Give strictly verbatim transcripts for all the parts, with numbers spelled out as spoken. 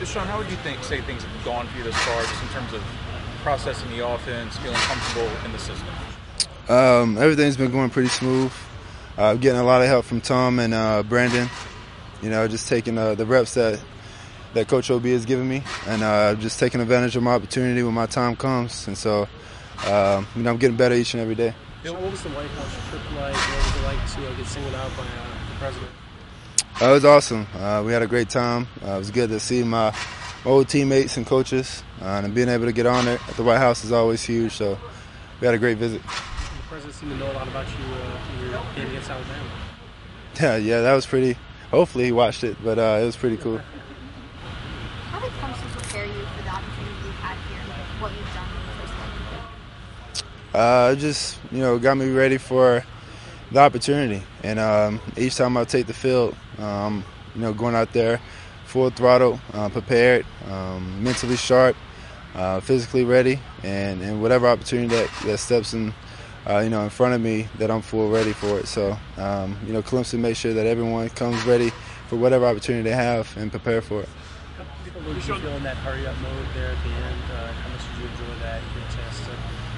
Deshaun, how would you think say things have gone for you thus far, just in terms of processing the offense, feeling comfortable in the system? Um, everything's been going pretty smooth. Uh, getting a lot of help from Tom and uh, Brandon. You know, just taking uh, the reps that that Coach O B has given me, and uh, just taking advantage of my opportunity when my time comes. And so, uh, you know, I'm getting better each and every day. Bill, what was the White House trip like? What was it like to uh, get singled out by uh, the president? Uh, it was awesome. Uh, we had a great time. Uh, it was good to see my, my old teammates and coaches, uh, and being able to get on it at the White House is always huge. So we had a great visit. The president seemed to know a lot about you uh, in your game against Alabama. Yeah, yeah, that was pretty. Hopefully he watched it, but uh, it was pretty cool. How did Clemson prepare you for the opportunity you've had here and what you've done in the first one? Uh, it just, you know, got me ready for the opportunity. And um, each time I take the field, um, you know, going out there full throttle, uh, prepared, um, mentally sharp, uh, physically ready, and, and whatever opportunity that, that steps in, uh, you know, in front of me, that I'm full ready for it. So, um, you know, Clemson makes sure that everyone comes ready for whatever opportunity they have and prepare for it. How did you feel in that hurry-up mode there at the end? Uh, how much did you enjoy that? Your chance to,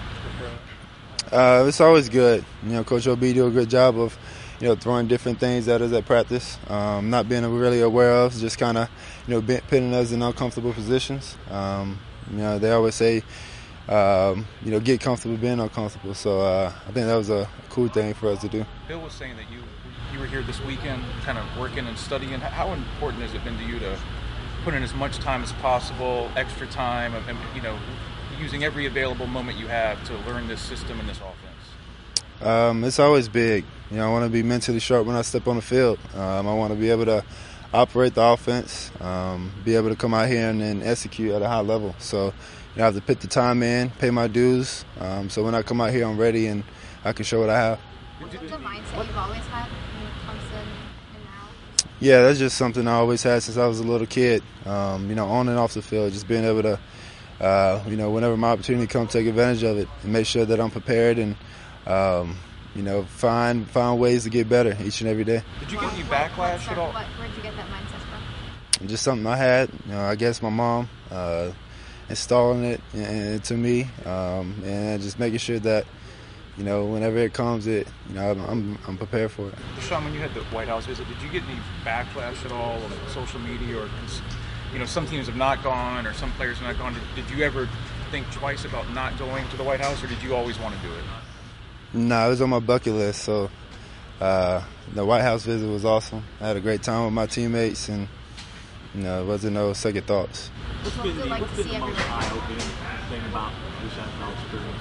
to prepare? Uh, it's always good. You know, Coach O B do a good job of, you know, throwing different things at us at practice, um, not being really aware of, just kind of, you know, putting us in uncomfortable positions. Um, you know, they always say, um, you know, get comfortable being uncomfortable. So uh, I think that was a cool thing for us to do. Bill was saying that you you were here this weekend, kind of working and studying. How important has it been to you to put in as much time as possible, extra time, and, you know, using every available moment you have to learn this system and this offense? Um, it's always big. You know, I want to be mentally sharp when I step on the field. Um, I want to be able to operate the offense, um, be able to come out here and, and execute at a high level. So, you know, I have to put the time in, pay my dues. Um, so when I come out here, I'm ready and I can show what I have. Is that the mindset you've always had in Clemson and now? Yeah, that's just something I always had since I was a little kid. Um, you know, on and off the field, just being able to, uh, you know, whenever my opportunity comes, take advantage of it and make sure that I'm prepared and, um, you know, find find ways to get better each and every day. Did you get any backlash at all? What, where did you get that mindset from? Just something I had. You know, I guess my mom uh, installing it into me, um, and just making sure that, you know, whenever it comes, it, you know, I'm I'm prepared for it. Deshaun, when you had the White House visit, did you get any backlash at all on social media, or, you know, some teams have not gone or some players have not gone? Did, did you ever think twice about not going to the White House, or did you always want to do it? No, it was on my bucket list. So uh, the White House visit was awesome. I had a great time with my teammates, and, you know, it wasn't no second thoughts. What's been the, what's been the most eye-opening thing about this N F L experience?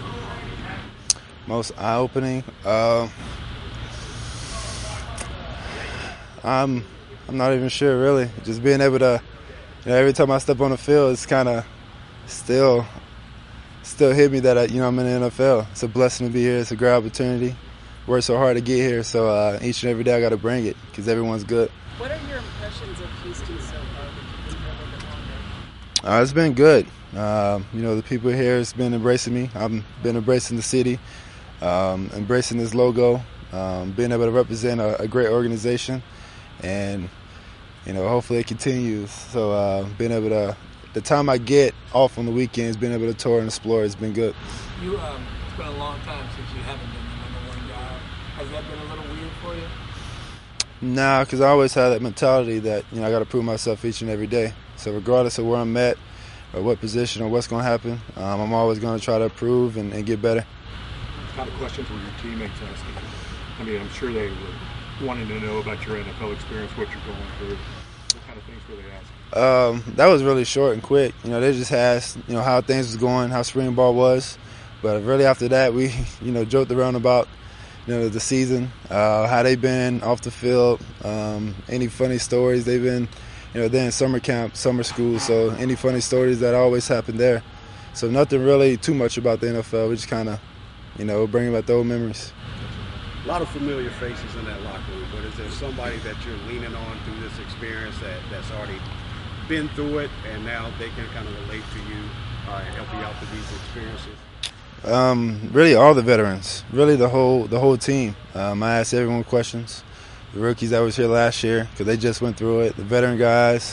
Most eye-opening? Uh, I'm I'm not even sure, really. Just being able to, you know, every time I step on the field, it's kind of still still hit me that I, you know, I'm in the N F L. It's a blessing to be here. It's a great opportunity. Worked so hard to get here, so uh, each and every day I got to bring it because everyone's good. What are your impressions of Houston so far? Uh, it's been good. Uh, you know, the people here has been embracing me. I've been embracing the city, um, embracing this logo, um, being able to represent a, a great organization, and, you know, hopefully it continues. So uh, being able to, the time I get off on the weekends, being able to tour and explore has been good. You, um, it's been a long time since you haven't been the number one guy. Has that been a little weird for you? Nah, because I always had that mentality that, you know, I got to prove myself each and every day. So regardless of where I'm at or what position or what's going to happen, um, I'm always going to try to improve and, and get better. What kind of questions were your teammates asking? I mean, I'm sure they were wanting to know about your N F L experience, what you're going through. What kind of things were they asking? Um, that was really short and quick. You know, they just asked, you know, how things was going, how spring ball was. But really after that, we, you know, joked around about, you know, the season, uh, how they been off the field, um, any funny stories. They've been, you know, they're in summer camp, summer school, so any funny stories that always happen there. So nothing really too much about the N F L. We just kind of, you know, bring back the old memories. A lot of familiar faces in that locker room, but is there somebody that you're leaning on through this experience that, that's already been through it and now they can kind of relate to you uh, and help you out through these experiences? Um, really, all the veterans, really the whole the whole team. Um, I asked everyone questions. The rookies that was here last year, because they just went through it. The veteran guys,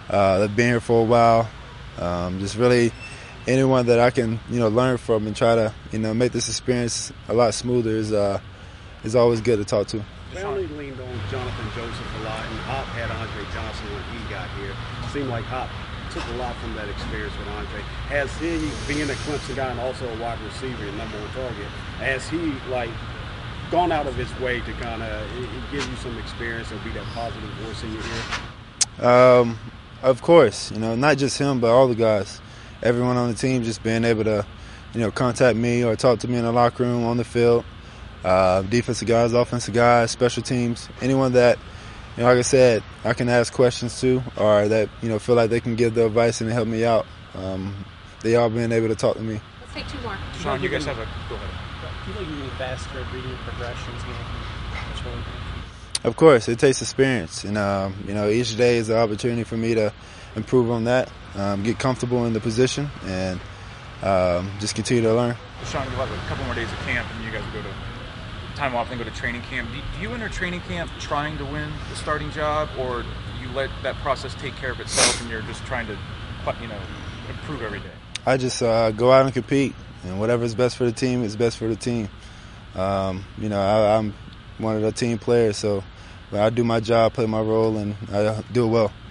uh, that have been here for a while. Um, just really anyone that I can, you know, learn from and try to, you know, make this experience a lot smoother is uh, is always good to talk to. Family leaned on Jonathan Joseph a lot, and Hop had Andre Johnson when he got here. It seemed like Hop took a lot from that experience with Andre. Has he, being a Clemson guy and also a wide receiver and number one target, has he like gone out of his way to kind of give you some experience and be that positive voice in your ear? Um, of course, you know, not just him, but all the guys. Everyone on the team just being able to, you know, contact me or talk to me in the locker room, on the field. Uh, defensive guys, offensive guys, special teams, anyone that, you know, like I said, I can ask questions to, or that, you know, feel like they can give the advice and help me out. Um, they all been able to talk to me. Let's take two more. Sean, you guys have a go ahead. Do you think you're getting faster at reading progressions now? Of course, it takes experience, and um, you know, each day is an opportunity for me to improve on that, um, get comfortable in the position, and um, just continue to learn. Sean, you have a couple more days of camp, and you guys go to time off and go to training camp. Do, do you enter training camp trying to win the starting job, or you let that process take care of itself, and you're just trying to, you know, improve every day? I just uh, go out and compete, and whatever's best for the team is best for the team. Um, you know, I, I'm one of the team players, so I do my job, play my role, and I do it well.